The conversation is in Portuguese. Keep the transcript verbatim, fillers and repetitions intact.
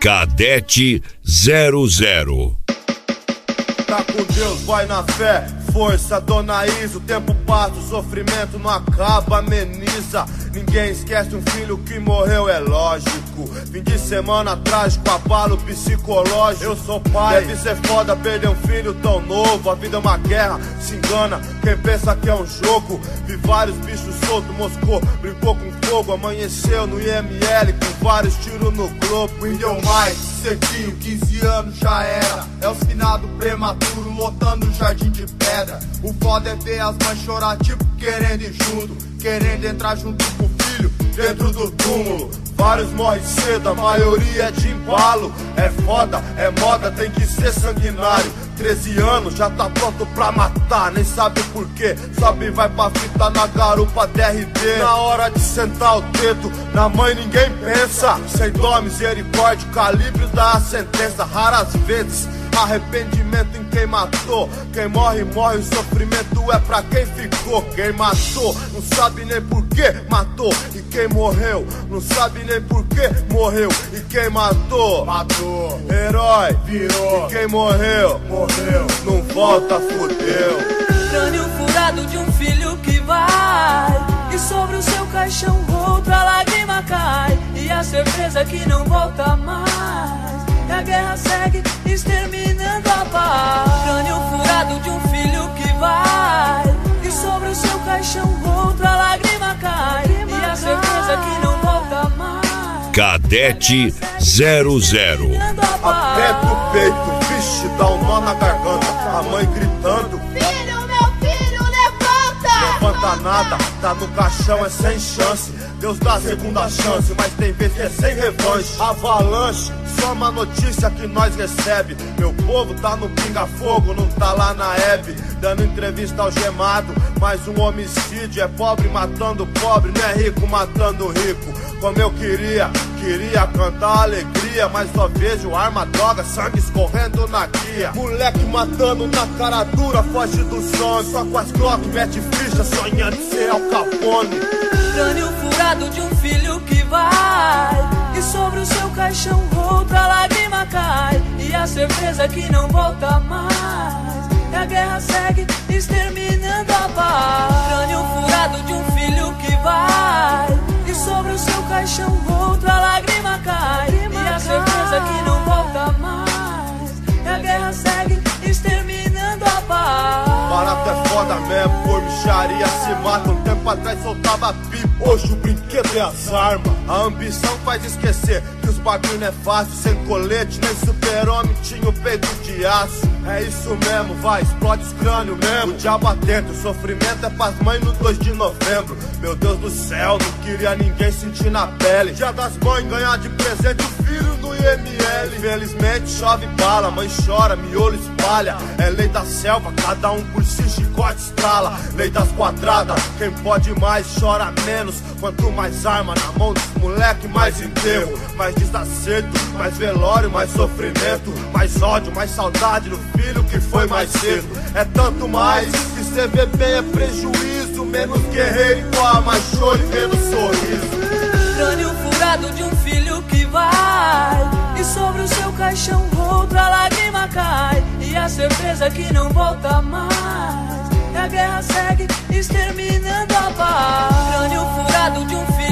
Cadete zero zero. Tá com Deus, vai na fé, força, dona Isa. O tempo passa, o sofrimento não acaba, ameniza. Ninguém esquece um filho que morreu, é lógico. Fim de semana trágico, abalo psicológico. Eu sou pai, deve ser foda perder um filho tão novo. A vida é uma guerra, se engana quem pensa que é um jogo. Vi vários bichos soltos, moscou, brincou com fogo. Amanheceu no I M L com vários tiros no globo. Window Mike, cedinho, quinze anos já era. É o finado prematuro, lotando o jardim de pedra. O foda é ver as mães chorar, tipo querendo ir junto, querendo entrar junto com o filho dentro do túmulo. Vários morrem cedo, a maioria é de embalo. É foda, é moda, tem que ser sanguinário. Treze anos, já tá pronto pra matar, nem sabe por quê. Sobe e vai pra fita na garupa D R B. Na hora de sentar o dedo, na mãe ninguém pensa. Sem dó, misericórdia, o calibre da sentença. Raras vezes arrependimento em quem matou. Quem morre, morre, o sofrimento é pra quem ficou. Quem matou, não sabe nem por que matou. E quem morreu, não sabe nem por que morreu. E quem matou, matou. Herói, virou. E quem morreu, morreu. Não volta, fudeu. Crânio furado de um filho que vai, e sobre o seu caixão outra lágrima cai. E a certeza que não volta mais. E a guerra segue, exterminando a paz. Crânio furado de um filho que vai, e sobre o seu caixão outra lágrima cai. E a certeza que não volta mais. Cadete zero zero. Aperta o peito, vixe, dá um nó na garganta. A mãe gritando: filho, meu filho, levanta! Levanta nada, tá no caixão, é sem chance. Deus dá a segunda chance, mas tem vez que é sem revanche. Avalanche, só uma notícia que nós recebe. Meu povo tá no pinga-fogo, não tá lá na Hebe. Dando entrevista algemado, mais um homicídio. É pobre matando pobre, não é rico matando rico. Como eu queria, queria cantar alegria, mas só vejo arma, droga, sangue escorrendo na guia. Moleque matando na cara dura, foge do sonho. Só com as Glock, mete ficha, sonhando em ser Al Capone. Crânio furado de um filho que vai, e sobre o seu caixão outra lágrima cai. E a certeza que não volta mais. E a guerra segue, exterminando a paz. Crânio furado de um filho que vai, e sobre o seu caixão outra lágrima cai. E a certeza que não volta mais. E a guerra segue, exterminando a paz. Barato é foda mesmo, por micharia se mata. Um tempo atrás soltava pipa, hoje o brinquedo é as armas. A ambição faz esquecer que os bagulho não é fácil. Sem colete, nem super-homem tinha o peito de aço. É isso mesmo, vai, explode os crânios mesmo. O diabo atento, o sofrimento é pras mães no dois de novembro. Meu Deus do céu, não queria ninguém sentir na pele. Dia das mães, ganhar de presente o filho do I M L. Infelizmente chove bala, mãe chora, miolo espalha. É lei da selva, cada um por si, chicote estrala. Lei das quadradas, quem pode mais chora menos. Quanto mais arma na mão dos moleque, mais enterro. Mais desacerto, mais velório, mais sofrimento. Mais ódio, mais saudade do filho que foi mais cedo. É tanto mais que cê vê bem é prejuízo. Menos guerreiro igual, mais choro e menos sorriso. Crânio furado de um filho que vai, e sobre o seu caixão outra lágrima cai. E a certeza que não volta mais. E a guerra segue, exterminando a paz. Crânio furado de um filho